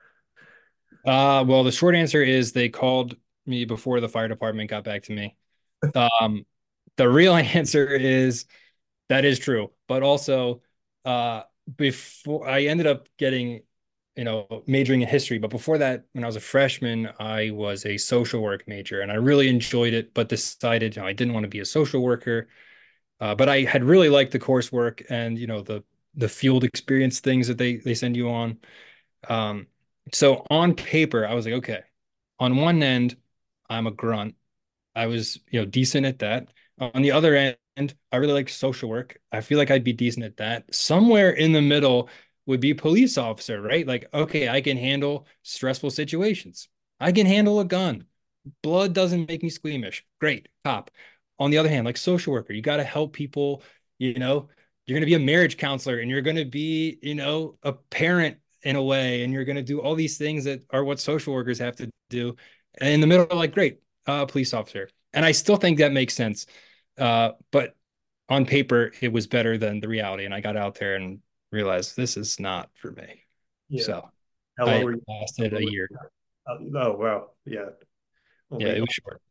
Uh, well, the short answer is they called me before the fire department got back to me. Um, the real answer is that is true, but also, uh, before I ended up getting, you know, majoring in history, but before that, when I was a freshman, I was a social work major, and I really enjoyed it, but decided, you know, I didn't want to be a social worker. Uh, but I had really liked the coursework and, you know, the the field experience things that they they send you on. Um, so on paper, I was like, okay, on one end, I'm a grunt. I was, you know, decent at that. On the other end, I really like social work. I feel like I'd be decent at that. Somewhere in the middle would be police officer, right? Like, okay, I can handle stressful situations. I can handle a gun. Blood doesn't make me squeamish. Great, cop. On the other hand, like social worker, you got to help people, you know, you're going to be a marriage counselor and you're going to be, you know, a parent in a way, and you're going to do all these things that are what social workers have to do. And in the middle, like, great, uh, police officer. And I still think that makes sense. Uh, but on paper, it was better than the reality. And I got out there and realized this is not for me. Yeah. So How long I were you? lasted a year. Uh, oh, wow. Yeah. Yeah, Only it was short.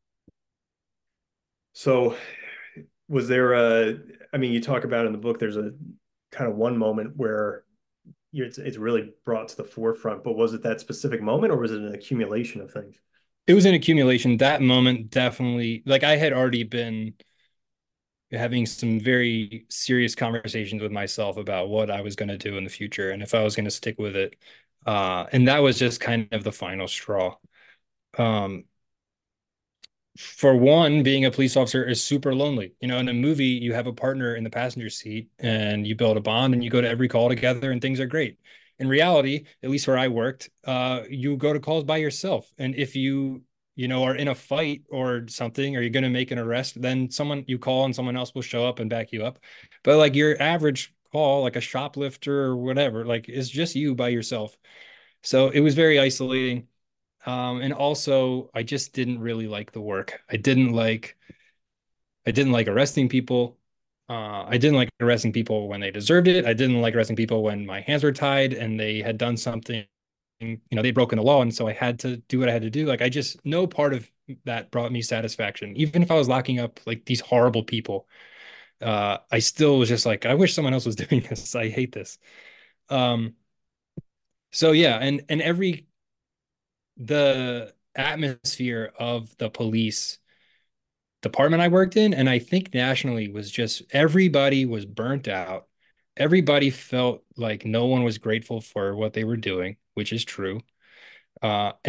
so was there a, I mean, you talk about in the book, there's a kind of one moment where you, it's, it's really brought to the forefront, but was it that specific moment or was it an accumulation of things? It was an accumulation. That moment definitely, like I had already been having some very serious conversations with myself about what I was going to do in the future and if I was going to stick with it. Uh, and that was just kind of the final straw. Um, for one, being a police officer is super lonely. You know, in a movie, you have a partner in the passenger seat and you build a bond and you go to every call together and things are great. In reality, at least where I worked, uh, you go to calls by yourself. And if you, you know, are in a fight or something, or you're going to make an arrest, then someone you call and someone else will show up and back you up. But like your average call, like a shoplifter or whatever, like it's just you by yourself. So it was very isolating. Um, and also I just didn't really like the work. I didn't like I didn't like arresting people. Uh, I didn't like arresting people when they deserved it. I didn't like arresting people when my hands were tied and they had done something, you know, they'd broken the law, and so I had to do what I had to do. Like I just no part of that brought me satisfaction. Even if I was locking up like these horrible people, uh, I still was just like, I wish someone else was doing this. I hate this. Um, so yeah, and and every the atmosphere of the police department I worked in, and I think nationally, was just everybody was burnt out. Everybody felt like no one was grateful for what they were doing, which is true. Uh, and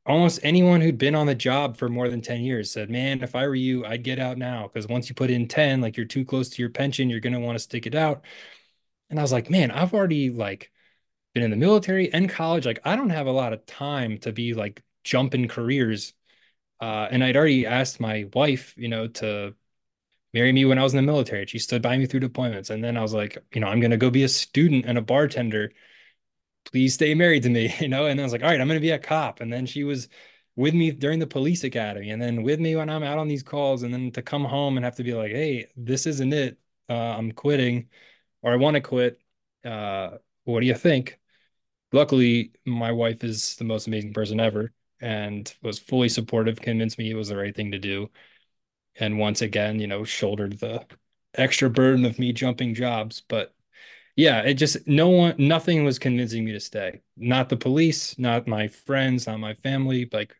almost anyone who'd been on the job for more than ten years said, man, if I were you, I'd get out now. Because once you put in ten, like you're too close to your pension, you're going to want to stick it out. And I was like, man, I've already like been in the military and college. Like I don't have a lot of time to be like jumping careers. Uh, and I'd already asked my wife, you know, to marry me when I was in the military. She stood by me through deployments. And then I was like, you know, I'm going to go be a student and a bartender. Please stay married to me, you know? And I was like, all right, I'm going to be a cop. And then she was with me during the police academy and then with me when I'm out on these calls. And then to come home and have to be like, hey, this isn't it. Uh, I'm quitting or I want to quit. Uh, what do you think? Luckily, my wife is the most amazing person ever and was fully supportive, convinced me it was the right thing to do. And once again, you know, shouldered the extra burden of me jumping jobs. But yeah, it just no one, nothing was convincing me to stay. Not the police, not my friends, not my family. Like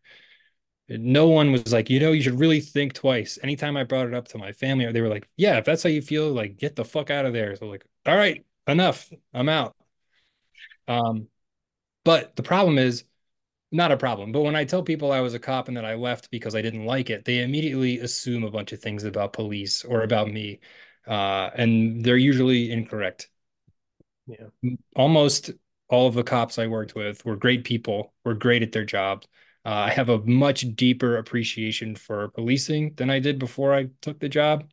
no one was like, you know, you should really think twice. Anytime I brought it up to my family, they were like, yeah, if that's how you feel, like get the fuck out of there. So like, all right, enough, I'm out. Um, but the problem is not a problem. But when I tell people I was a cop and that I left because I didn't like it, they immediately assume a bunch of things about police or about me. Uh, and they're usually incorrect. Yeah. Almost all of the cops I worked with were great people, were great at their jobs. Uh, I have a much deeper appreciation for policing than I did before I took the job.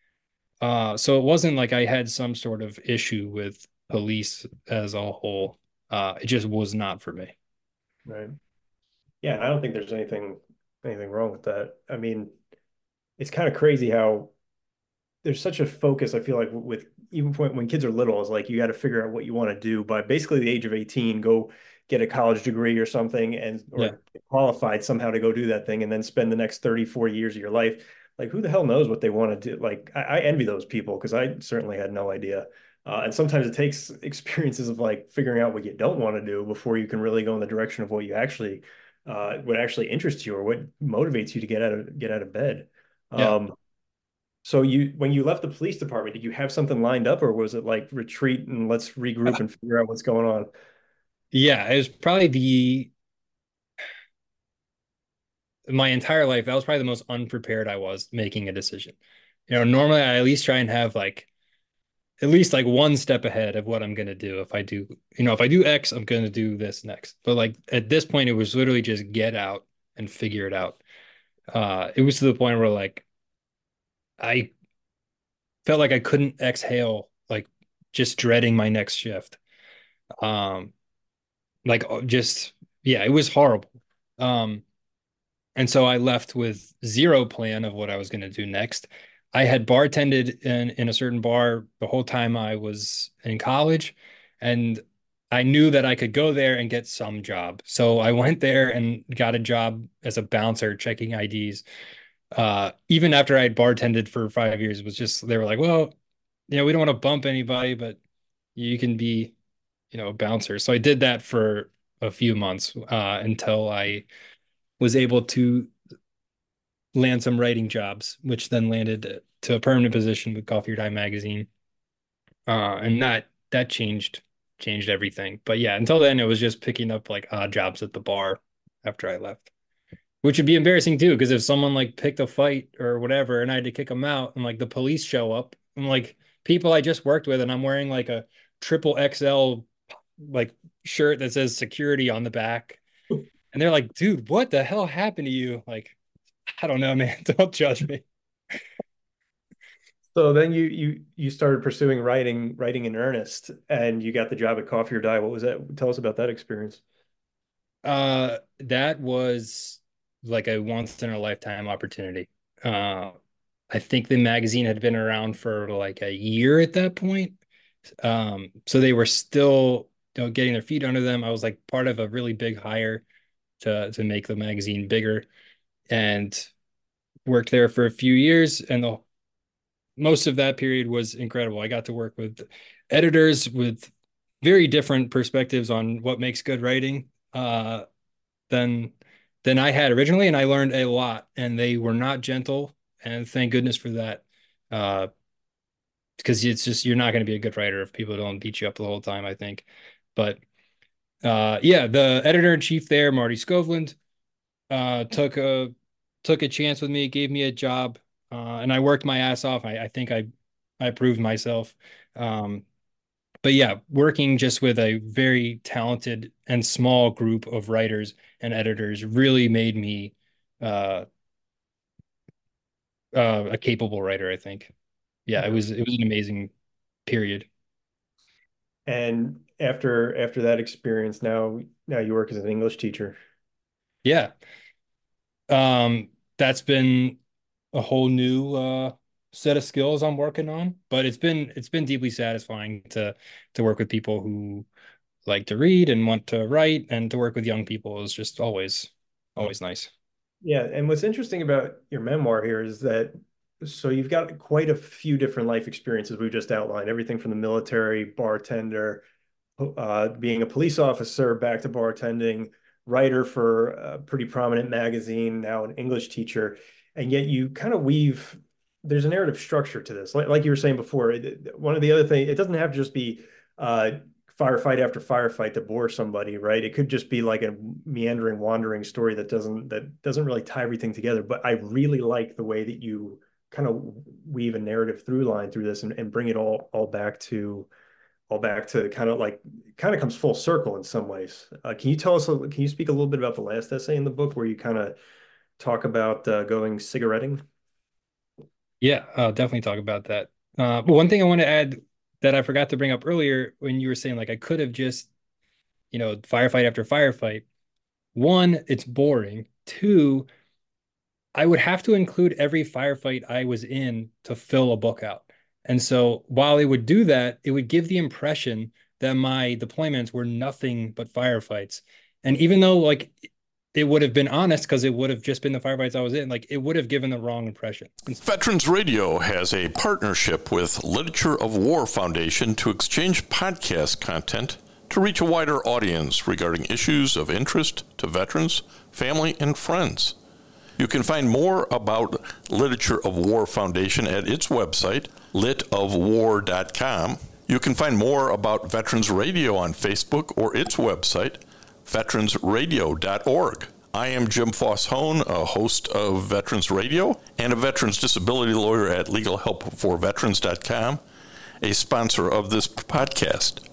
Uh, so it wasn't like I had some sort of issue with police as a whole. Uh, it just was not for me. Right. Yeah, and I don't think there's anything anything wrong with that. I mean, it's kind of crazy how there's such a focus, I feel like, with even when, when kids are little, is like you got to figure out what you want to do by basically the age of eighteen, go get a college degree or something and Yeah. or qualified somehow to go do that thing and then spend the next thirty, forty years of your life. Like who the hell knows what they want to do? Like I, I envy those people because I certainly had no idea. Uh, and sometimes it takes experiences of like figuring out what you don't want to do before you can really go in the direction of what you actually uh, what actually interests you or what motivates you to get out of get out of bed. Yeah. Um, so you, when you left the police department, did you have something lined up, or was it like retreat and let's regroup and figure out what's going on? Yeah. It was probably the my entire life, that was probably the most unprepared I was making a decision. You know, normally I at least try and have like at least like one step ahead of what I'm gonna do. If I do, you know, if I do X, I'm gonna do this next. But like at this point, it was literally just get out and figure it out. Uh, it was to the point where like I felt like I couldn't exhale, like just dreading my next shift. Um, like uh, just yeah, it was horrible. Um, And so I left with zero plan of what I was going to do next. I had bartended in, in a certain bar the whole time I was in college, and I knew that I could go there and get some job. So I went there and got a job as a bouncer checking I Ds. Uh, even after I had bartended for five years, it was just they were like, well, you know, we don't want to bump anybody, but you can be, you know, a bouncer. So I did that for a few months uh, until I was able to land some writing jobs, which then landed to a permanent position with Coffee or Time magazine. Uh, and that that changed changed everything. But yeah, until then it was just picking up like odd jobs at the bar after I left. Which would be embarrassing too, because if someone like picked a fight or whatever and I had to kick them out and like the police show up and like people I just worked with and I'm wearing like a triple X L like shirt that says security on the back. And they're like, dude, what the hell happened to you? Like, I don't know, man. Don't judge me. So then you you you started pursuing writing writing in earnest, and you got the job at Coffee or Die. What was that? Tell us about that experience. Uh, that was like a once in a lifetime opportunity. Uh, I think the magazine had been around for like a year at that point. Um, so they were still, you know, getting their feet under them. I was like part of a really big hire to to make the magazine bigger and worked there for a few years. And the most of that period was incredible. I got to work with editors with very different perspectives on what makes good writing uh, than than I had originally, and I learned a lot. And they were not gentle, and thank goodness for that. Uh, because it's just you're not going to be a good writer if people don't beat you up the whole time, I think. But uh, yeah, the editor in chief there, Marty Skovland, uh, took a took a chance with me, gave me a job, uh, and I worked my ass off. I, I think I I proved myself. Um, but yeah, working just with a very talented and small group of writers and editors really made me uh, uh, a capable writer, I think. Yeah, it was it was an amazing period. And after after that experience, now now you work as an English teacher. Yeah. Um, that's been a whole new uh set of skills I'm working on, but it's been it's been deeply satisfying to to work with people who like to read and want to write, and to work with young people is just always always nice. Yeah, and what's interesting about your memoir here is that so you've got quite a few different life experiences we just outlined, everything from the military, bartender, uh, being a police officer, back to bartending, writer for a pretty prominent magazine, now an English teacher. And yet you kind of weave, there's a narrative structure to this. Like, like you were saying before, one of the other things, it doesn't have to just be uh, firefight after firefight to bore somebody, right? It could just be like a meandering, wandering story that doesn't that doesn't really tie everything together. But I really like the way that you kind of weave a narrative through line through this and, and bring it all all back to all back to kind of like kind of comes full circle in some ways. Uh, can you tell us? Can you speak a little bit about the last essay in the book where you kind of talk about uh, going cigaretting? Yeah, I'll definitely talk about that. Uh, but one thing I want to add that I forgot to bring up earlier when you were saying like I could have just, you know, firefight after firefight. One, it's boring. Two, I would have to include every firefight I was in to fill a book out. And so while it would do that, it would give the impression that my deployments were nothing but firefights. And even though like it would have been honest because it would have just been the firefights I was in, like it would have given the wrong impression. Veterans Radio has a partnership with Literature of War Foundation to exchange podcast content to reach a wider audience regarding issues of interest to veterans, family, and friends. You can find more about Literature of War Foundation at its website, lit of war dot com. You can find more about Veterans Radio on Facebook or its website, veterans radio dot org. I am Jim Foss-Hone, a host of Veterans Radio and a veterans disability lawyer at legal help for veterans dot com, a sponsor of this podcast.